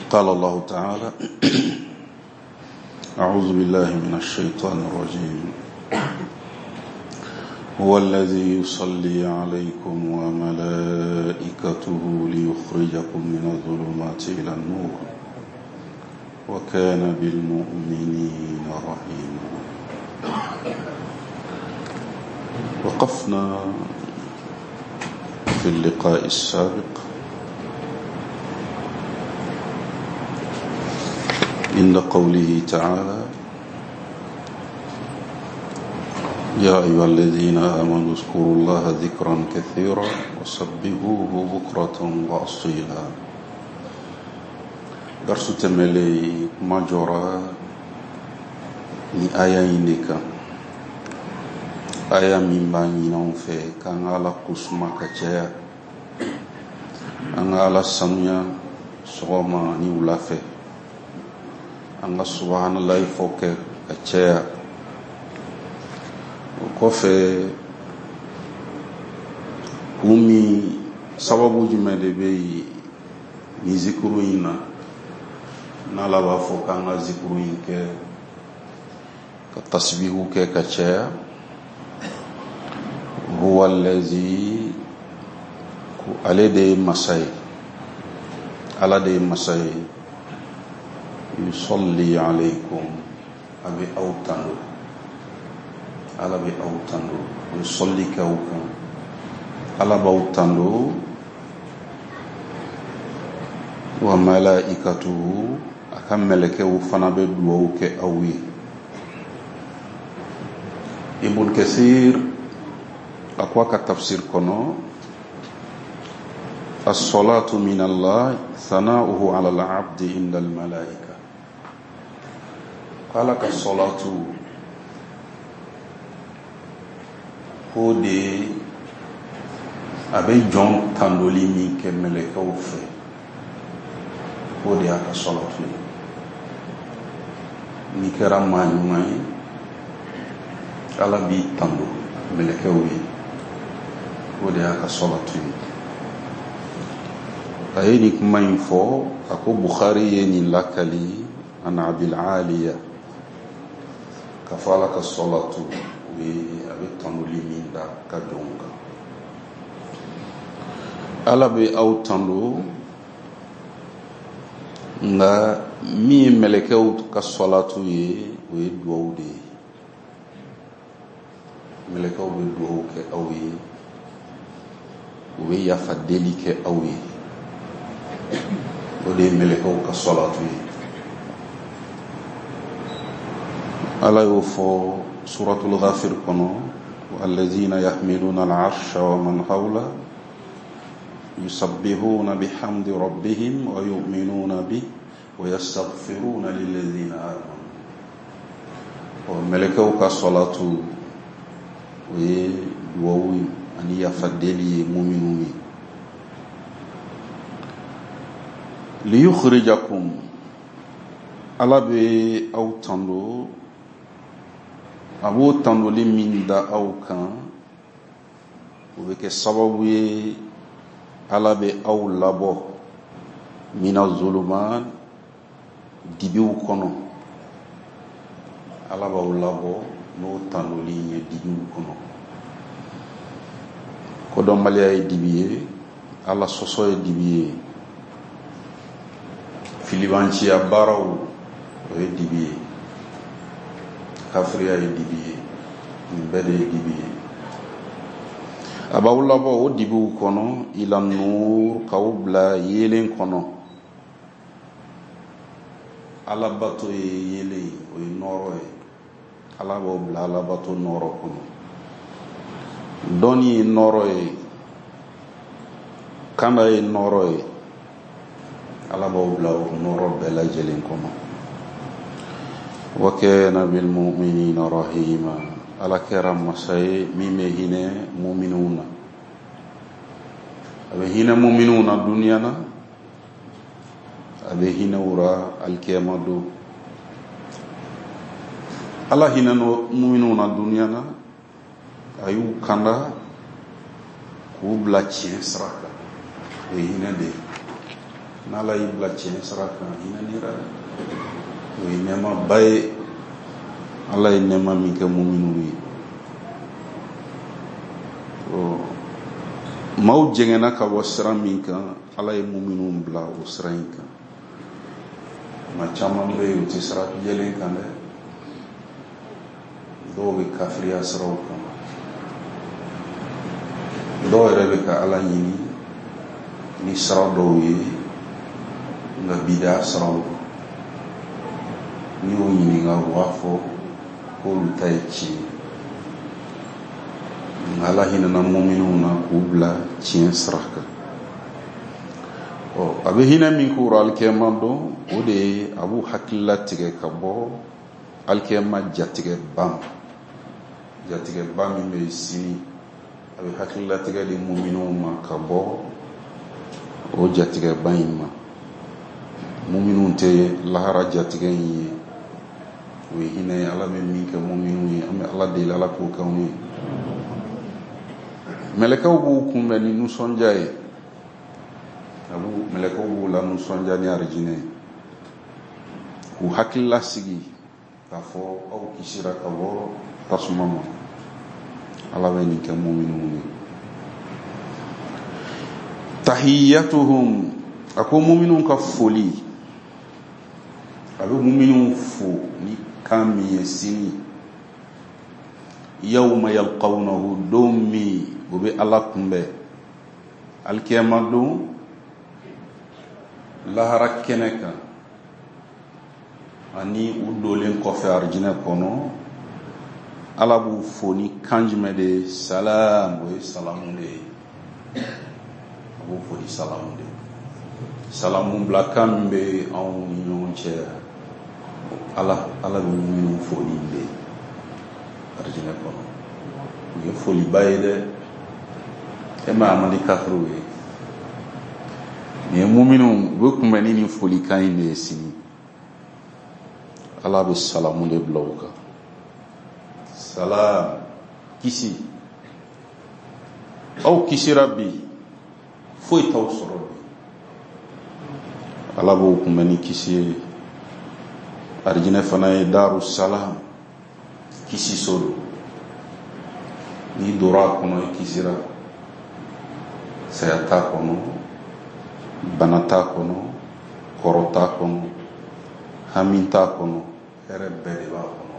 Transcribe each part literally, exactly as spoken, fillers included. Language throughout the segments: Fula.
قال الله تعالى أعوذ بالله من الشيطان الرجيم هو الذي يصلي عليكم وملائكته ليخرجكم من الظلمات إلى النور وكان بالمؤمنين رحيما. وقفنا في اللقاء السابق عند قوله تعالى يا أيها الذين آمنوا اذكروا الله ذكرا كثيرا وسبحوه بكرة وأصيلا. درس تملي ماجورا ni aya indika aya mimba nyina fe kan ala kusma kachaya an ala samya soma ni ulafe anga subhanallahi foke kachaya kofe kumi sababu jumede be ni zikuru ina nala ba foka anga zikuru inke ka tasbihu ke kachaya huwa allazi ku alade masai alade masai yusalli alaykum abi autanu ala bi autanu yusalli kaukan ala bautanu wa malaikatuhu akam melekeu fana be duwo ke awi. Ibn Kathir akwa ka tafsir kono as-salatu min Allah thana'uhu 'ala al-'abdi inda al-malaika. Qala ka salatu kode abe jon tandoli mi ke meleka ufe kode aka salatu ni kera manyumai ala bi tando meleka uwe kode aka salatu ayini kuma info ako Bukhari yeni lakali an Abil Aliya kafala ka salatu we abe tandoli minda kadonga ala be au tando nga mi melekeu ka salatu ye we duwde melekeu be duwo ke awi we ya fadeli ke awi ode melekeu ka salatu ye ala yo fo suratul Ghafir kono walladhina yahmiluna al-'arsha wa man hawla yusabbihuna bihamdi rabbihim wa yu'minuna bihi wa yastaghfiruna lilladhina amanu. O melekeu ka salatu we duwawi ani ya fadeli mu'minuni liyukhrijakum ala be autando abo tandoli minda aukan ube ke sababu ye ala be aw labo mina zuluman dibiw kono ala ba labo no tandoli ye dibiw kono ko do mali ay dibiye ala soso ye dibiye filibanci abaraw ye dibiye kafriya ye dibiye mbede ye dibiye abawla bo o dibu kono ila nur kawbla yelen kono ala bato yele o noro e ala bo bla ala bato noro kono doni noro e kanda e noro e ala bo bla noro bela jelen kono wa kana bil mu'minina rahima. Ala keram masai mime hine mu'minuna abe hine mu'minuna dunyana abe hine ura alkiyamadu. ala hine no mu'minuna dunyana ayu kanda ku bla chien sraka e hine de n'ala y'i bila tiɲɛ sira kan hinɛ nira o ye nɛɛma ba ye. ala ye nɛɛma min kɛ muminunw ye. maaw jɛngɛna ka bɔ sira min kan ala ye muminunw bila o sira in kan. maa caman bɛ yen u tɛ sira jɛlen kan dɛ. dɔw bɛ kafiriya siraw kan, dɔw yɛrɛ bɛ ka ala ɲini ni sira dɔw ye nka bidaa siraw kan. n'i y'o ɲininka u b'a fɔ k'olu ta ye tiɲɛ. nka ala hinɛna muminunw na k'u bila tiɲɛ sira kan. ɔ a bɛ hinɛ min k'o alikiyama dɔn o de ye a b'u hakilila tigɛ ka bɔ alikiyama jatigɛ ba ma. jatigɛ ba min bɛ sini a bɛ hakilila tigɛ di muminunw ma ka bɔ o jatigɛ ba in ma. muminunw tɛ lahara jatigɛ in ye. o ye hinɛ ye ala bɛ min kɛ muminunw ye. an bɛ ala deli ala k'o kɛ anw ye. mɛlɛkɛw b'u kunbɛn ni nisɔndiya ye. mɛlɛkɛw b'u la nisɔndiya ni arijinɛ ye. k'u hakilila sigi k'a fɔ aw kisira ka bɔ tasuma ma. ala bɛ nin kɛ muminunw ye. tahiyyatuhum a ko muminunw ka foli a bɛ muminunw fo ni kan min ye sini. yawma yalqawnahu don min o bɛ ala kunbɛn. alikiyama don lahara kɛnɛ kan ani u dolen kɔfɛ arijinɛ kɔnɔ ala b'u fo ni kan jumɛn de ye? salam. o ye salamu de ye. a b'u fo ni salamu de ye. salamu bila kan min bɛ anw ni ɲɔgɔn cɛ ala ala bɛ minnu fo ni de ye arijinɛ kɔnɔ. o ye foliba ye dɛ. e ma a man di kafiriw ye. nin ye muminunw u bɛ kunbɛn ni nin folikan in de ye sini. ala bɛ salamu de bila u kan. salam kisi. aw kisira bi foyi t'aw sɔrɔ bi. ala b'o kunbɛn ni kisi ye. arijinɛ fana ye daru salam kisi so don. n'i dora a kɔnɔ i kisira. saya t'a kɔnɔ, bana t'a kɔnɔ, kɔrɔ t'a kɔnɔ, hami t'a kɔnɔ, hɛrɛ bɛɛ de b'a kɔnɔ.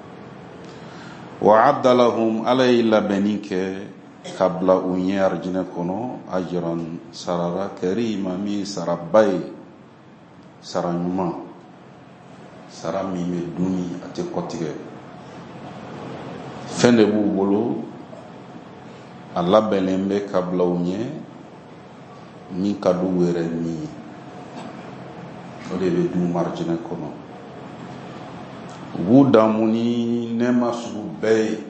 wa adda lahum ala ye labɛnni kɛ ka bila u ɲɛ arijinɛ kɔnɔ ajran sarara karima min ye saraba ye. sara ɲuman, sara min bɛ duni a tɛ kɔtigɛ. fɛn de b'u bolo a labɛnnen bɛ ka bila u ɲɛ min ka di u yɛrɛ ni ye. o de bɛ d'u ma arijinɛ kɔnɔ. u b'u damu ni nɛɛma sugu bɛɛ ye.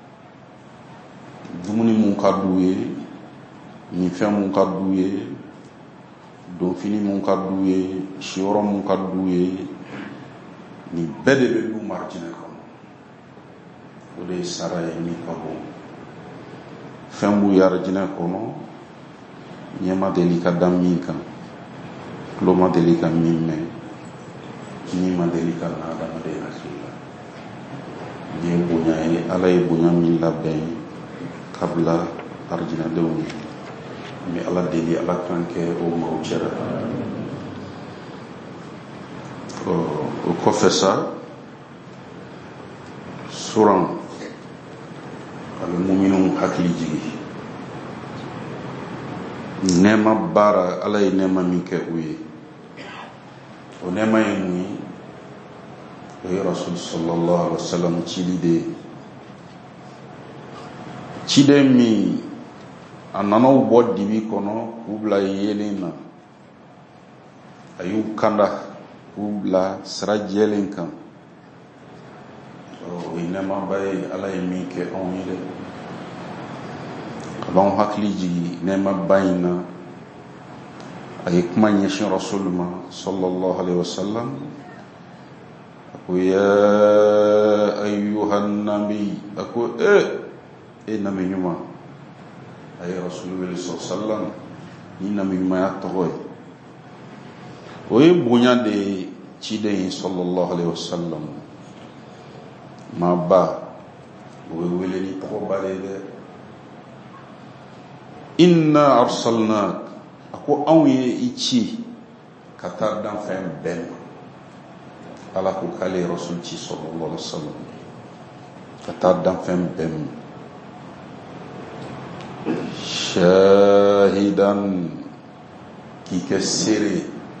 dumuni mun ka d'u ye, minfɛn mun ka d'u ye, donfini mun ka d'u ye, siyɔrɔ mun ka d'u ye, nin bɛɛ de bɛ d'u ma arijinɛ kɔnɔ. o de ye sara ye min ka bon. fɛn b'u ye arijinɛ kɔnɔ ɲɛ ma deli ka da min kan, tulo ma deli ka min mɛn, ni ma deli ka na adamaden hakili la. nin ye bonya ye. ala ye bonya min labɛn ka bila arijinɛdenw ye. an bɛ ala deli ala kan kɛ o maaw cɛla. o kɔfɛ sa suran a bɛ muminunw hakili jigi. nɛɛma baara ala ye nɛɛma min kɛ u ye. o nɛɛma ye mun ye? o ye rasul sallallahu alaihi wa sallam cili de ye. ciden min a nanaw bɔ dibi kɔnɔ k'u bila yeelen na. a y'u kanda k'u bila sira jɛlen kan. o ye nɛɛmaba ye. ala ye min kɛ anw ye dɛ. a b'anw hakili jigi nɛɛmaba in na. a ye kuma ɲɛsin rasul ma sallallahu alaihi wa sallam. a ko ya ayyuhan nabi, a ko e e nabi ɲuman. a ye rasul wele sallallahu alaihi wa sallam ni nabi ɲumanya tɔgɔ ye. o ye bonya de ciden sallallahu alaihi wasallam ma ba o ye wele ni tɔgɔ ba de dɛ inna arsalnak ako anw ye i ci ka taa danfɛn bɛɛ ma ala ko k'ale ye rasul ci sallallahu alaihi wasallam ka taa danfɛn bɛɛ ma shahidan k'i kɛ seere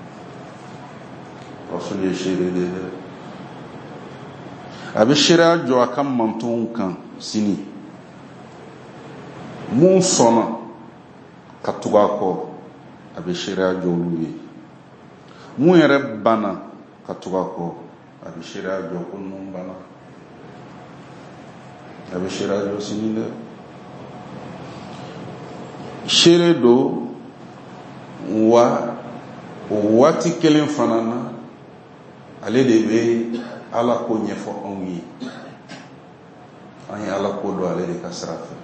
rasul ye seere de dɛ a bɛ seereya jɔ a ka mantonw kan sini mun sɔnna ka tugu a kɔ a bɛ seereya jɔ olu ye mun yɛrɛ banna ka tugu a kɔ a bɛ seereya jɔ ko ninnu banna a bɛ seereya jɔ sini dɛ seere do wa o waati kelen fana na ale de bɛ ala ko ɲɛfɔ anw ye an ye ala ko dɔn ale de ka sira fɛ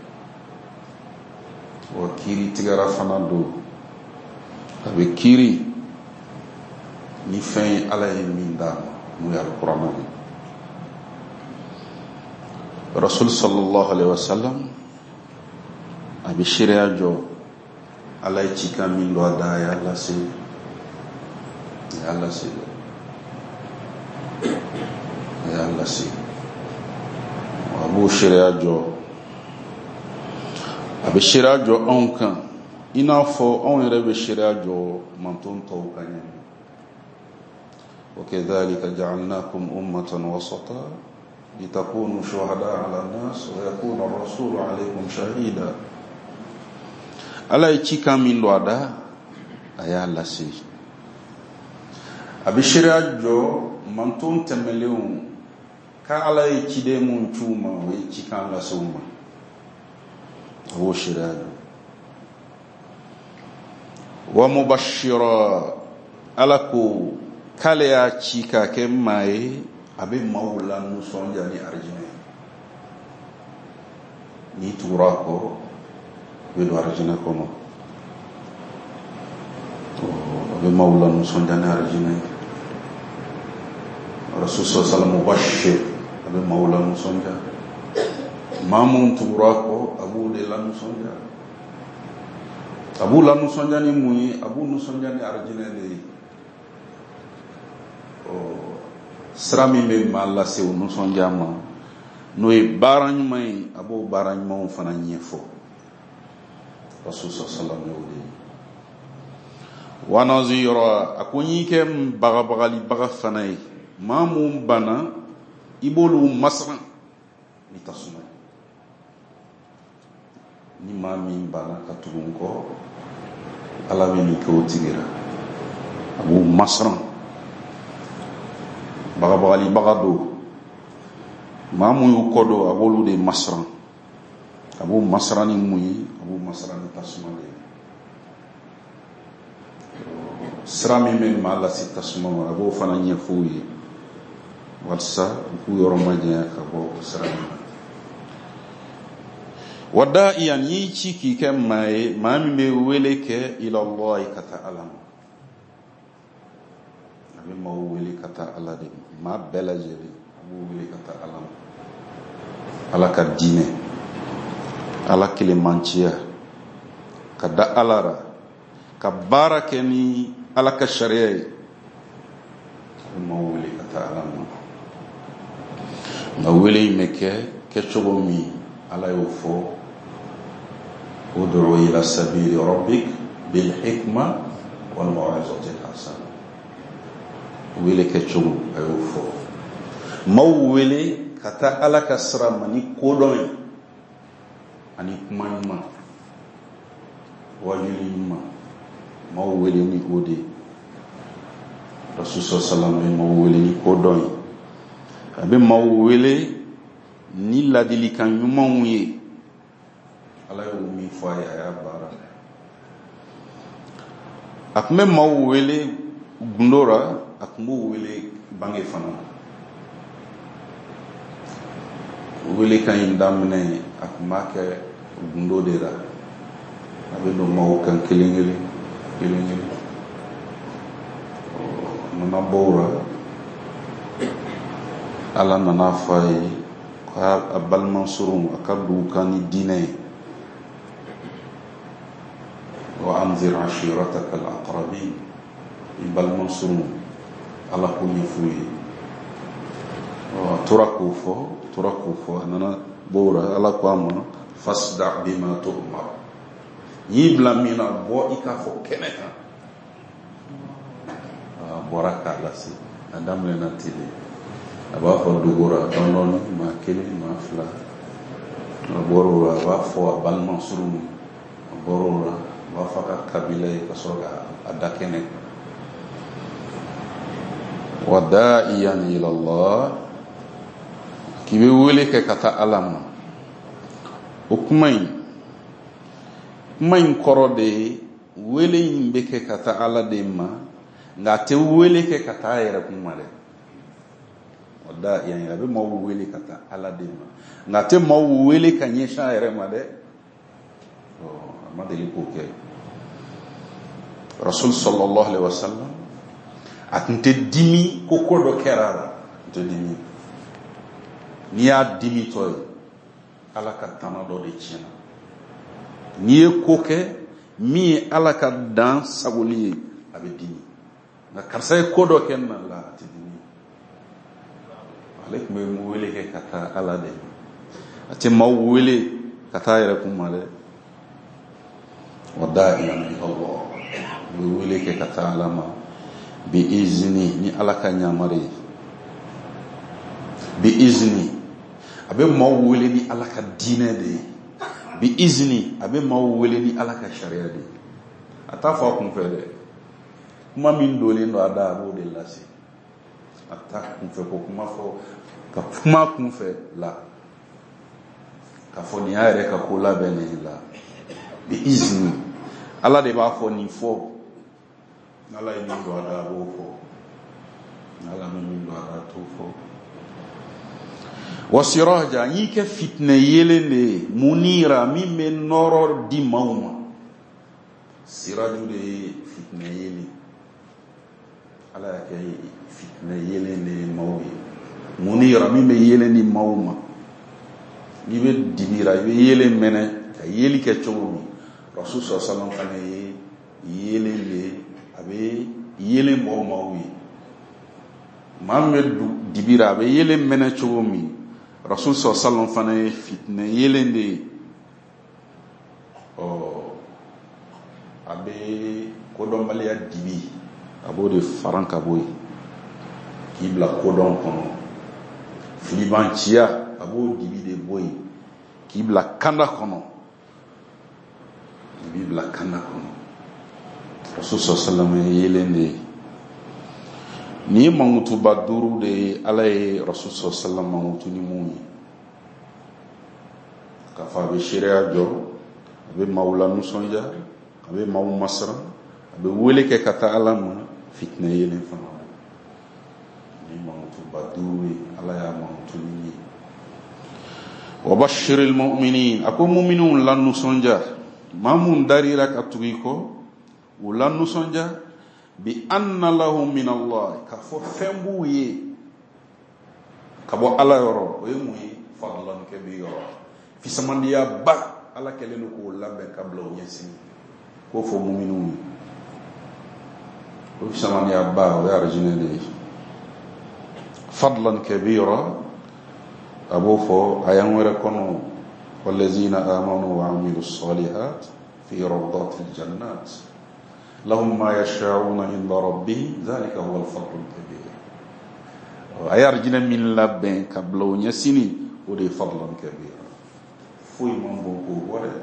wa kiiri tigɛra fana do a bɛ kiiri ni fɛn ye ala ye min d'a ma n'o ye alikuranɛ ye rasul sallallahu alaihi wasallam a bɛ seereya jɔ ala ye cikan min dɔ a da a y'a lase a y'a lase a y'a lase a b'o seereya jɔ a bɛ seereya jɔ anw kan i n'a fɔ anw yɛrɛ bɛ seereya jɔ manton tɔw kan ɲɛ وكذلك جعلناكم أمة وسطا لتكونوا شهداء على الناس ويكون الرسول عليكم شهيدا ala ye cikan min don a da a y'a lase a bɛ seereya jɔ manton tɛmɛlenw ka ala ye ciden mun c'u ma o ye cikan lase u ma a b'o seereya jɔ wa mubashira ala ko k'ale y'a ci k'a kɛ maa ye a bɛ maaw la nisɔndiya ni arijinɛ n'i tugura a kɔ bɛ don arijinɛ kɔnɔ a bɛ maaw la nisɔndiya ni arijinɛ rasul sallallahu mubashir a bɛ maaw la nisɔndiya maa mun tugura a kɔ a b'o de la nisɔndiya a b'u la nisɔndiya ni mun ye a b'u nisɔndiya ni arijinɛ de ye sira min bɛ maa lase o nisɔndiya ma n'o ye baara ɲuman ye a b'o baara ɲumanw fana ɲɛfɔ rasul sallallahu y'o de ye wa nazira a ko n y'i kɛ bagabagalibaga fana ye maa mun banna i b'olu masiran ni tasuma ye ni maa min banna ka tugu n kɔ ala bɛ nin kɛ o tigi la a b'o masiran bagabagalibaga do maa mun y'u kɔ do a b'olu de masiran a b'o masiran ni mun ye a b'o masiran ni tasuma de ye sira min bɛ maa lase tasuma ma a b'o fana ɲɛfɔ u ye walasa u k'u yɔrɔ majanya ka bɔ sira min na wa da'iyan y'i ci k'i kɛ maa ye maa min bɛ wele kɛ ila Allahi ka taa ala ma a bɛ maaw wele ka taa ala de ma maa bɛɛ lajɛlen a b'o wele ka taa ala ma ala ka diinɛ ala kelemanciya ka da ala ra ka baara kɛ ni ala ka sariya ye a bɛ maaw wele ka taa ala ma nka wele in bɛ kɛ kɛcogo min ala y'o fɔ ud'u ila sabili rabbik bil hikma wal maw'izati al hasana wele kɛcogo a y'o fɔ maaw wele ka taa ala ka sira ma ni kodɔn ye ani kuma ɲuman wajuli ɲuman maaw wele ni o de rasul sallallahu alaihi maaw wele ni kodɔn ye a bɛ maaw wele ni ladilikan ɲumanw ye ala y'o min fɔ a ye a y'a baara a tun bɛ maaw wele gundo ra a tun b'o wele bange fana wele kan in daminɛ a tun b'a kɛ gundo de la a bɛ don maaw kan kelen kelen kelen kelen nana bora ala nana fay ka balman surun akadu kan dinay wa anzir ashirataka al-aqrabin balman surun ala ko nyifuyi turaku fo turaku fo nana bora ala ko am fasda bima tu'mar yibla mina bo ikafo keneka boraka lasi adam le natili aba fo dugura donon ma keli ma fla borora wa fo balman suru borora wa faka kabila ko soga adakene wada'iyan ila Allah kibe wele ke kata alam ukumai mai korode wele yimbe ke kata ala de ma ngate wele ke kata yere kumale wada yan yabe mo wele kata ala de ma ngate mo wele kanye sha yere ma de oh amade liko ke rasul sallallahu alaihi wasallam atinte dimi ko kodo kerara te dimi ni ya dimi toy ala ka tanado de china ni ko ke mi ala ka dan sagoli abe dimi na karsa ko do ken na la ti dimi alek me mu wele ke kata ala de ati ma wele kata yere kuma le wada'i min Allah mu wele ke kata ala ma bi izni ni ala ka nyamare bi izni abe ma wele ni ala ka dine de bi izni abe ma wele ni ala ka sharia de atafa kun fere kuma min dole ndo ada bo de lasi ata kun fe ko kuma fo ka kuma kun fe la ka fo ni are ka ko la bene la bi izni ala de ba fo ni fo ala ni ndo ada bo fo ala min ndo ada to fo wasiraja yike fitne yelende munira mime noro di mauma siraju de fitne yeli ala ke fitne yelende mawi munira mime yelende mauma nibe dibira be yele mene ka yeli ke chomi rasul sallallahu alaihi wasallam yelende abe yele mauma wi mamedu dibira be yele mene chomi rasul sallallahu alaihi wasallam fitne yelende o abe kodon balia dibi abode faranka boy kibla kodon kono filibantia abo dibi de boy kibla kanda kono bibla kanda kono rasul sallallahu alaihi wasallam yelende ni mangutu baduru de alay rasul sallallahu alaihi wasallam mangutu ni muni ka fa be sharia jo be mawla nusonja be maw masra be wele ke kata alam fitna yele fa ni mangutu baduru alaya mangutu ni wa bashiril mu'minin ako mu'minun lan nusonja mamun darira katugiko ulan nusonja bi anna lahum min Allah ka fo fembu ye ka bo ala yoro o yemu fadlan kabira fi samandiya ba ala kelenu ko lambe kabla o yesi ko fo mu'minun o fi samandiya ba o ya rajine fadlan kabira abo fo ayan wara kono wallazina amanu wa amilus salihat fi rawdatil jannat lahum ma yasha'una inda rabbihim dhalika huwa al-fadl al-kabir ayarjina min labben kablo nyasini o de fadlan kabir fuy mambo ko wala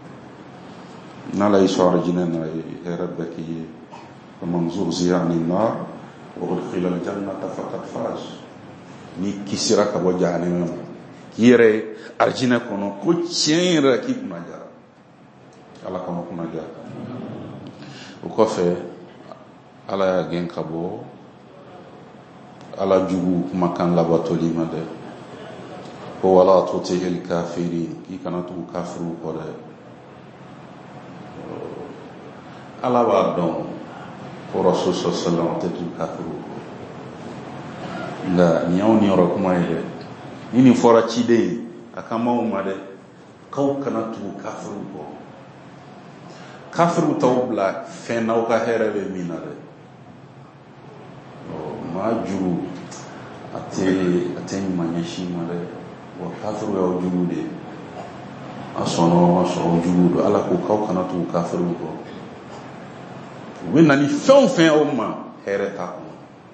nala isharjina na rabbaki manzur ziyani nar wa udkhila al-jannata faqad faz ni kisira ka bo jahannama kire arjina kono ko tienra ki kuna jara ala kono kuna jara ukofe ala gen kabo ala jugu makan labatoli made ko wala tutihil kafirin ki kana tu kafiru ko de ala wa don ko rasul sallallahu alaihi wasallam kafiru nga nyaw ni ro kuma ile nini fora chide akama umade kaw kana tu kafiru ko kafiru tawbla fena o ka herebe minare o maju ate ate manyashi mare wa kafiru ya ujude asono aso ujudo ala ko kaw kana tu kafiru ko winani fen fen o ma hereta ko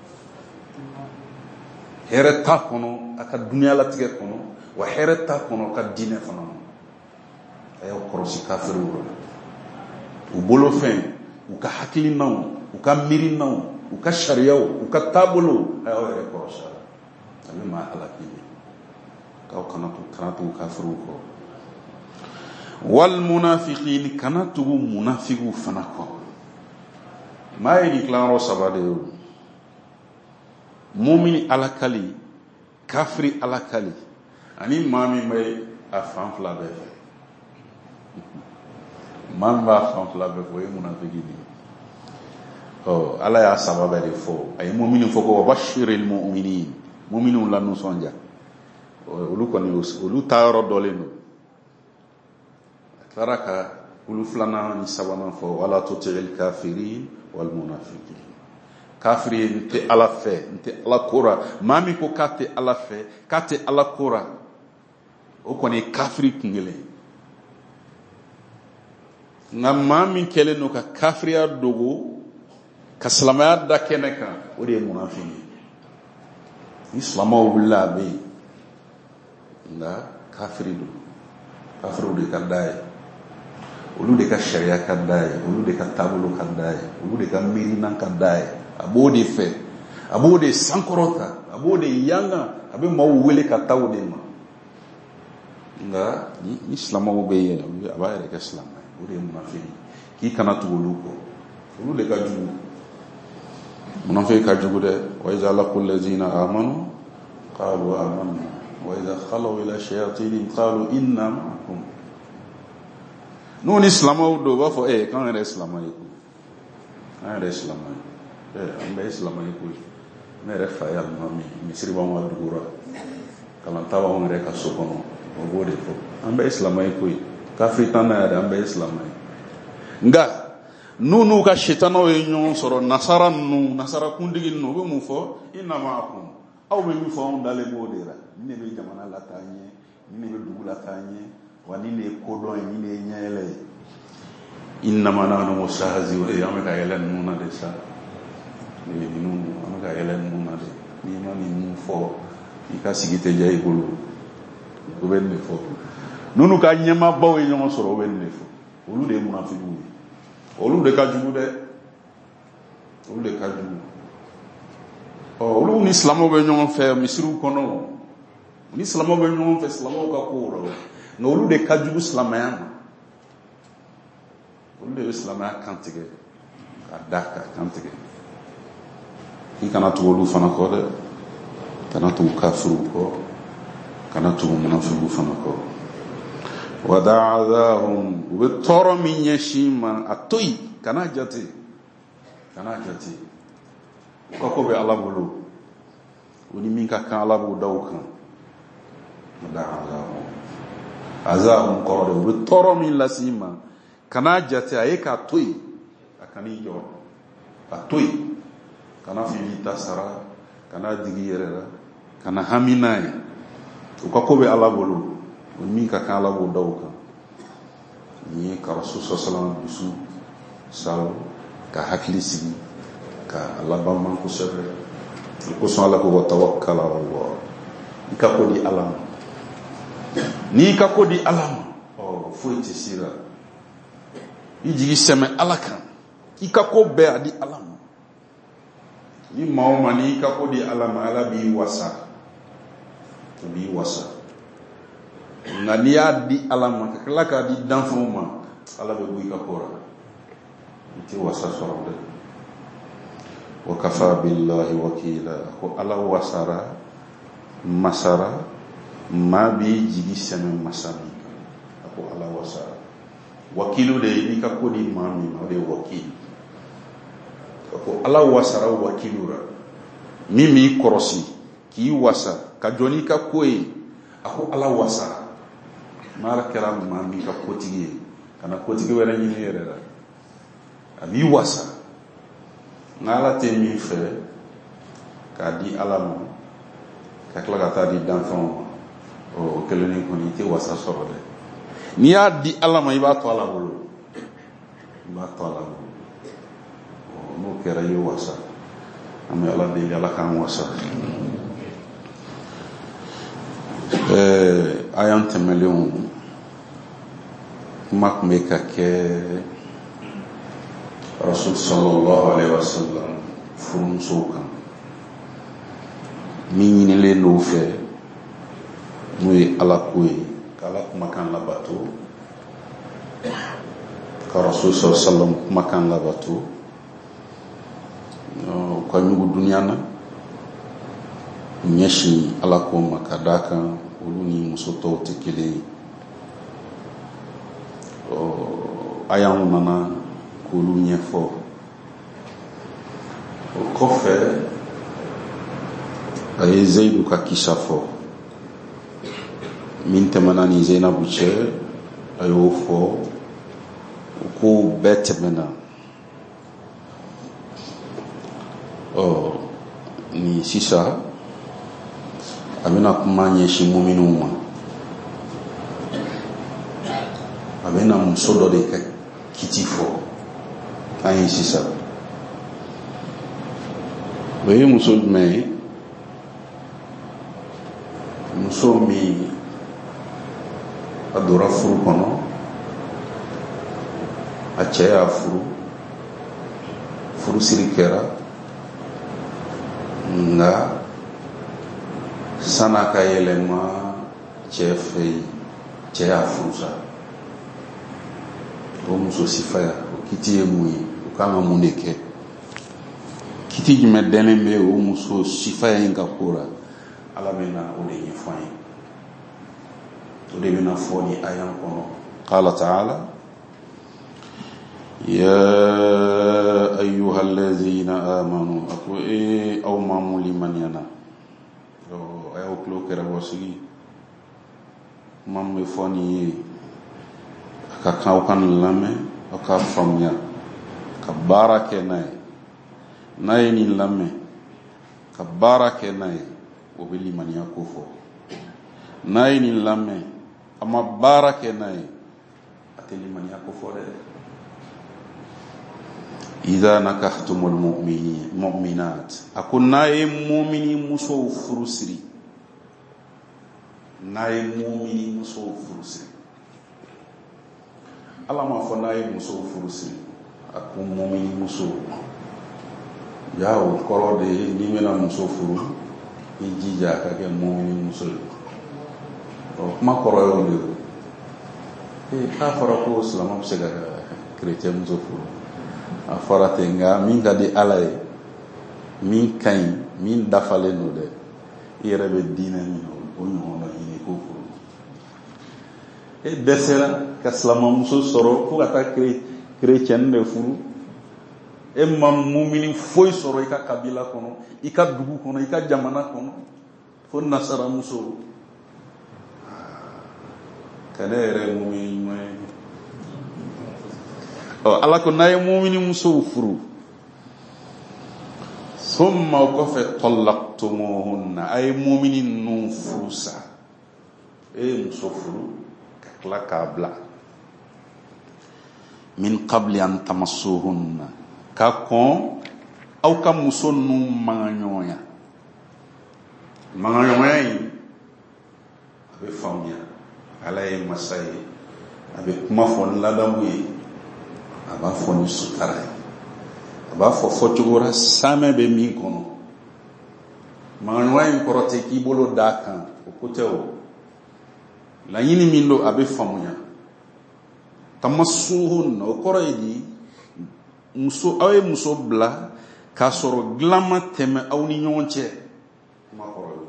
hereta kono aka dunya la tige kono wa hereta kono ka dine kono ayo korosi kafiru ko u bolo fen u ka hakili naw u ka miri naw u ka sharia u ka tabulu ayo re korosa ami ma ala kini ka kana tu kana tu kafiru ko wal munafiqin kana tu munafiqu fanako mai ni klaro sabade mu'mini alakali kafiri alakali ani mami mai afan flabe man ba afan flabe fo e munafiki ni oh ala ya sababe de fo ay mu'mini fo ko bashiril mu'minin mu'minun la nu sonja olu ko ni olu tayro doleno taraka ulu flana ni sabana fo wala tutil kafirin wal munafiqin kafiri nte ala fe nte ala kora mami ko kate ala fe kate ala kora o ko ni kafiri kungele na mami kele no ka kafiri adogo ka salama da keneka o de munafiqin islamo billahi na kafiri do kafiru de kadai olu de ka sharia kadai olu de ka tabulu kadai olu de ka mirina kadai abode fe abode sankorota abode yanga abe mawwele ka tawde ma nga ni islam o be abaye ka islam ode munafiki ki kana tu olu ko olu de ka jugu munafiki ka jugu de wa iza laqul ladzina amanu qalu amanna wa iza khalu ila shayatin qalu inna ma'akum non islamo do ba fo eh kan re islamo yiku kan re islamo eh ambe islamo yiku mere fa ya mami misri ba mo dugura kala tawa on re ka sokono o bode fo ambe islamo yiku kafri tana ya ambe islamo nga nunu ka shetano e nyon soro nasara nu nasara kundigi nu be mu fo inna ma'akum aw be mi fo on dale bodera ni be jamana la tanye ni be dugula tanye wani ne kodon ni ne nyele inna manana musahazi wa yamaka yelen nuna de sa ni nu amaka yelen nuna de ni mani mu fo ni ka sigite jay gulu ko ben ne fo nunu ka nyema bawe nyon soro ben ne fo olu de munafiqu olu de ka jugu de olu de ka jugu o olu ni islamo be nyon fe misiru kono ni islamo be nyon fe islamo ka ko ro no olu de ka jugu islamaya olu de islamaya kantige adaka kantige ni kana to olu fana ko de kana to kafiru ko kana to munafiqu fana ko wada'adhum bi tarmin yashima atoy kana jati kana jati ko ko be ala bulu woni min ka kan ala bu dawkan wada'adhum azahum qawdu bi tarmin lasima kana jati ayeka toy akani jo atoy kana fi tasara kana digiyera kana haminay ko ko be ala bulu min ka kan la bo dawka ni ka rasul sallallahu alaihi wasallam sal ka hakli sigi ka Allah ba man ko sebe ko so ala ko tawakkal ala Allah ni ka ko di alam ni ka ko di alam oh foiti sira ijigi seme alaka ki ka ko be adi alam ni mawma ni ka ko di alam ala bi wasa to bi wasa ngani ya di alam ka kala ka di danfuma ala be buy ka kora ti wasa sorode wa kafa billahi wakila ko ala wasara masara ma bi jigi seme masami ko ala wasara wakilu de ni ka ko di mami ma de wakil ko ala wasara wakilura mimi korosi ki wasa ka joni ka koyi ako ala wasara mala keram ma mi ka kotigi kana kotigi wera ni yere la abi wasa ngala te mi fe ka di ala mo ka kala ka ta di danfon o keleni ko ni te wasa soro de ni ya di ala ma iba to ala bolo iba to ala bolo o no kera yo wasa ame ala de ala kan wasa eh ayan temelion mak me ka ke Rasul sallallahu alaihi wasallam furun sokan mi ni le no fe muy ala koy kala makan la bato ka Rasul sallallahu alaihi wasallam makan la bato no ko nyugo dunyana nyeshi ala ko makadaka uluni musoto tekele o ayan nana kulu nyefo o kofe ay Zaidu ka kisafo min temanani Zainabu che ayo fo ko betemena o ni sisa amena kumanye shi mu'minuma amena musodo de ka kitifo ayin sisa we musul me muso mi adora furu kono a cɛ y'a furu furu siri kɛra nga sana ka yɛlɛma cɛ fɛ yen cɛ y'a furu sa o muso sifaya o kiti ye mun ye o kan ka mun de kɛ kiti jumɛn dɛnnen bɛ o muso sifaya in ka ko la ala bɛna o de ɲɛfɔ an ye o de bɛna fɔ ni ayan kɔnɔ qala ta'ala ya ayyuhal ladzina amanu ako e aw mamuli maniana o ayaw klo kera wasigi mam me fɔ ni ye ka kan kan lame ka famya ka barake nay nay ni lame ka barake nay o be limaniya ko fɔ nay ni lame ama barake nay ate limaniya ko fɔ de idha nakahtumul mu'minin mu'minat akuna e mu'mini muso furusiri nay mu'mini muso furusiri ala ma fɔ nay muso furusiri akun mu'mini muso ya o kɔrɔ de ni mena muso furu i jija ka kɛ mu'mini muso o kuma kɔrɔ yo de e ka fara ko silama bɛ se ka chrétien muso furu a fara ten nga min ka di ala ye min kaɲi min dafalen no dɛ i yɛrɛ bɛ diinɛ min o ɲɔgɔn dɔ ɲini ko furu e dɛsɛra ka silamamuso sɔrɔ fo ka taa chrétien de furu e ma mumini foyi sɔrɔ i ka kabila kɔnɔ i ka dugu kɔnɔ i ka jamana kɔnɔ fo nasaramuso ka ne yɛrɛ mumini ɲuman ye ala ko n'a ye mu'mini musow furu summa o kɔfɛ tallaqtumuhunna a ye mu'mini ninnu furu sa e ye muso furu ka tila k'a bila min qabli an tamassuhunna ka kɔn aw ka muso ninnu mangaɲɔgɔnya mangaɲɔgɔnya in a bɛ faamuya ala ye masa ye a bɛ kuma fɔ ni ladamu ye a b'a fɔ ni sutara ye a b'a fɔ fɔcogo la samɛ bɛ min kɔnɔ mangaɲɔgɔnya in kɔrɔ tɛ k'i bolo d'a kan o ko tɛ o laɲini min don a bɛ faamuya tamassuhunna o kɔrɔ ye di muso aw ye muso bila k'a sɔrɔ dilan ma tɛmɛ aw ni ɲɔgɔn cɛ kuma kɔrɔ ye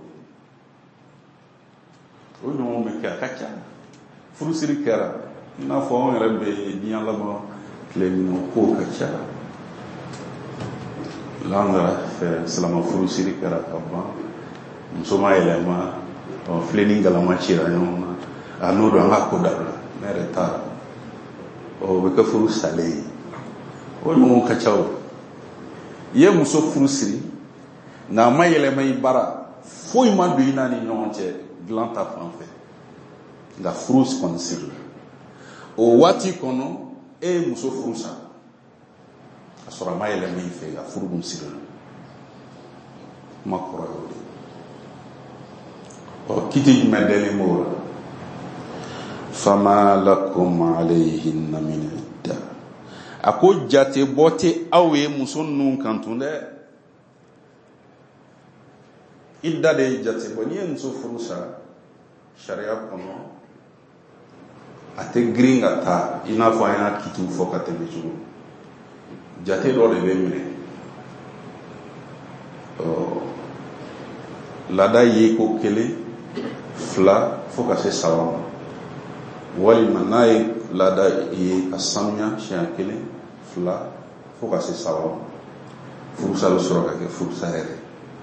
o ɲɔgɔn bɛ kɛ a ka ca furusiri kɛra i n'a fɔ anw yɛrɛ bɛ diɲɛ laban tile min ko ka ca Langa fe salama furu siri kara kaba musoma elema o flening galama chira yona anodo anga ko dabla mere ta o be ka furu sale o mo ka chawo ye muso furu siri na mayele mai bara foi mandu ina ni nyonche glanta fanfe nga furu sponsor o wati kono e muso furu sa asora mayele mai fe ga furu bun siri makora o kiti medeli mora fama lakum alayhinna min idda ako jate bote awe muso nun kantunde idda de jate boni muso furusa sharia kono ate gringa ta ina fo ina kitu fo kate beju jate do de bemine o lada yi ko kele fla fo ka se salam wali manai lada yi asamnya shakele fla fo ka se salam furusa lo soro ka ke furusa hele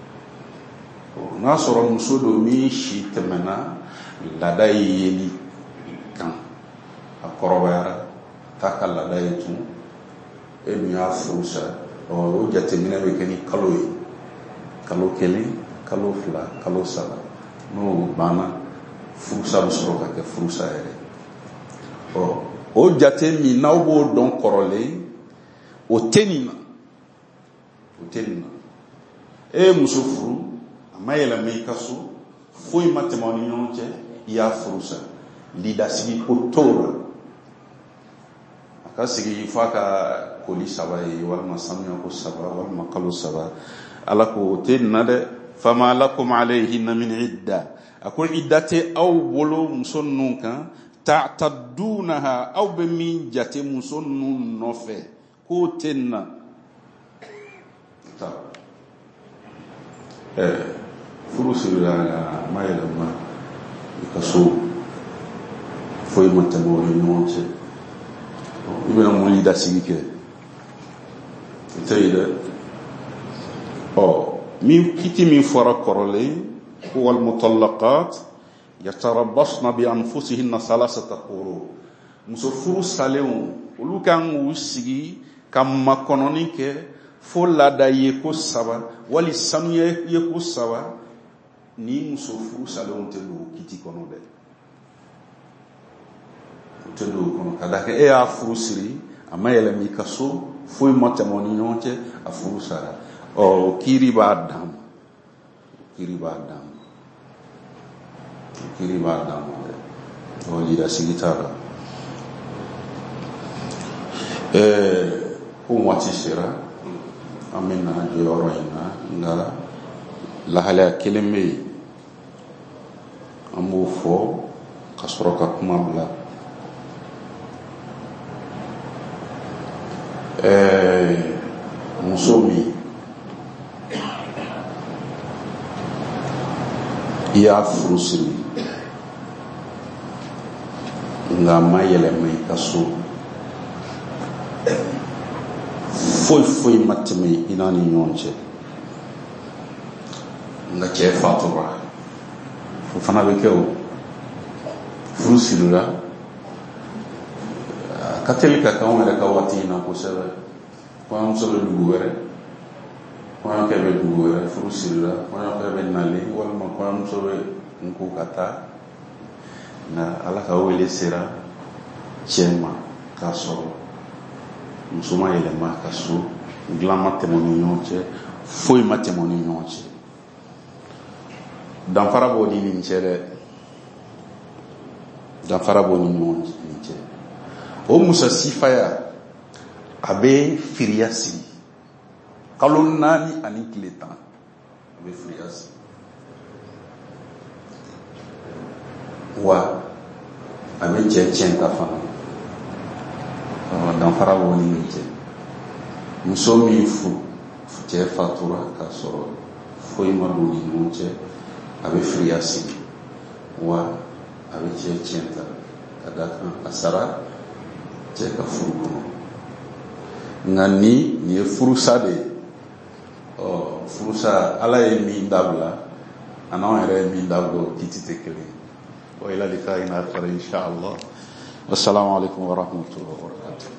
na soro muso do mi shi temena lada yi kan akoroba taka lada yi tu e mi a furusa o jate mina be keni kalo yi kalo kele kalo fla kalo saba no bana furusa lo soro ka ke furusa hele o o jate mi na wo don korole o tenina o tenina e muso furu amayela me kaso foi matemoni nyonche ya furusa lidasigi otora akasigi faka koli saba yi wal masamnya ko saba wal maqalu saba ala ko tenina de fama lakum alayhinna min idda akul iddate aw bolo muson nunka ta'taddunaha aw be min jate muson nun nofe ko tenna ta eh furusi la mayela ma ikaso foi matamo ni nonche ibena muli da sigike tayida o mi kiti mi fora korole هو المطلقات يتربصن بأنفسهن ثلاثة قروء مسافر سالون ولكان وسigi كما كنونيك فلا دايكو سبا ولي سانيه يكو سبا ni مسافر سالون تلو كيتي كونو دي تلو كونو كداك اي افروسري اما يلمي كاسو فوي ماتموني نونته افروسارا او كيري بادام كيري بادام kiri ba da mo o li da sigitara eh ko wati sira amena je oroina ngala la hala keleme amu fo kasroka kuma bla eh musomi ya frusri nga mayele mai kaso foi foi matme inani nyonche nga che fatura fu fana be keo frusilula katolika ka on ka wati na ko sebe ko am so le duwere ko am ke be duwere frusilula ko am ke be nale wala ma ko am so be nku kata na ala ka wele sera chema kaso musuma ile ma kaso glama temoni nyonche foi matemoni nyonche dan farabo ni ni chere dan farabo ni nyonche ni chere o musa sifaya abe firiasi kalon nani ani kletan abe firiasi wa abe chechen ta fa dan farabo ni ni chere musomi fu je fatura kaso foi maduni nyonche abe firiasi wa abe chechen ta kadaka asara je ka furu ngani ni furu sade furusa ala ye min dabila an'anw yɛrɛ ye min dabila o kiti tɛ kelen wa ila liqa'in akhar insha Allah. Wassalamu alaikum wa rahmatullahi wa barakatuh.